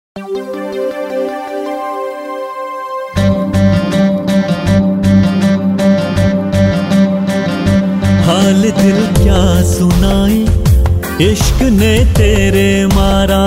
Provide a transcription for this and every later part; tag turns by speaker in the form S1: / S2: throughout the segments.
S1: हाल दिल क्या सुनाई, इश्क ने तेरे मारा।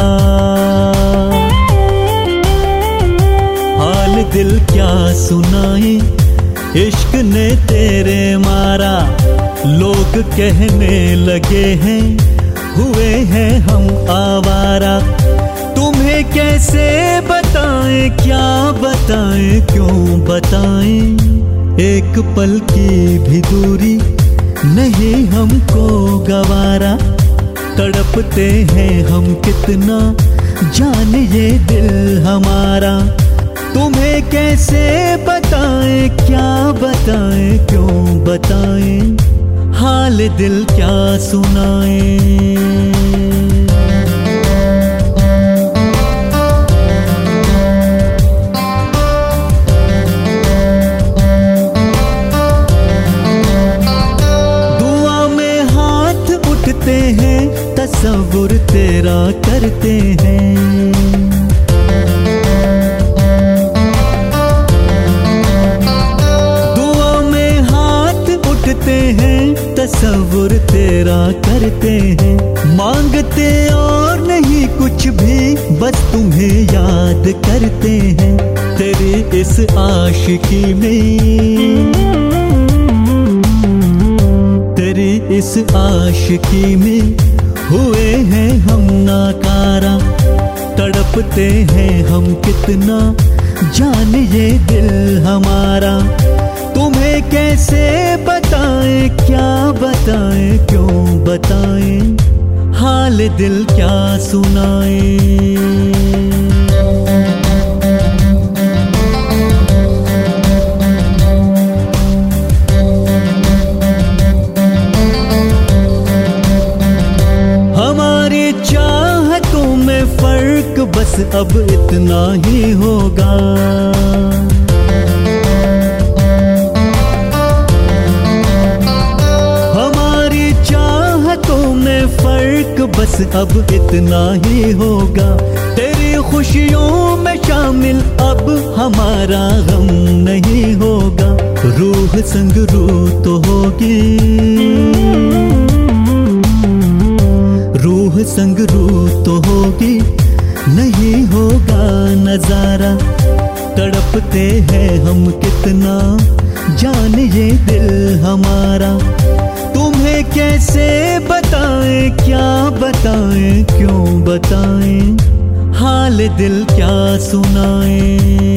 S1: हाल दिल क्या सुनाई, इश्क ने तेरे मारा। लोग कहने लगे हैं हुए हैं हम आवारा। तुम्हें कैसे बताएं, क्या बताएं, क्यों बताएं। एक पल की भी दूरी नहीं हमको गवारा। तड़पते हैं हम कितना, जान ये दिल हमारा। तुम्हें कैसे बताएं, क्या बताएं, क्यों बताएं। हाल दिल क्या सुनाएं। तसव्वुर तेरा करते हैं, दुआ में हाथ उठते हैं। तसव्वुर तेरा करते हैं, मांगते और नहीं कुछ भी, बस तुम्हें याद करते हैं। तेरी इस आशिकी में, तेरी इस आशिकी में हुए हैं हम नाकारा। तड़पते हैं हम कितना, जान ये दिल हमारा। तुम्हें कैसे बताएं, क्या बताएं, क्यों बताएं। हाल दिल क्या सुनाएं। फर्क बस अब इतना ही होगा। हमारी चाहतों में फर्क बस अब इतना ही होगा। तेरी खुशियों में शामिल अब हमारा गम नहीं होगा। रूह संग रूह तो होगी, रूह संग रूह तो होगी, नहीं होगा नजारा। तड़पते हैं हम कितना, जान ये दिल हमारा। तुम्हें कैसे बताएं, क्या बताएं, क्यों बताएं। हाल दिल क्या सुनाएं।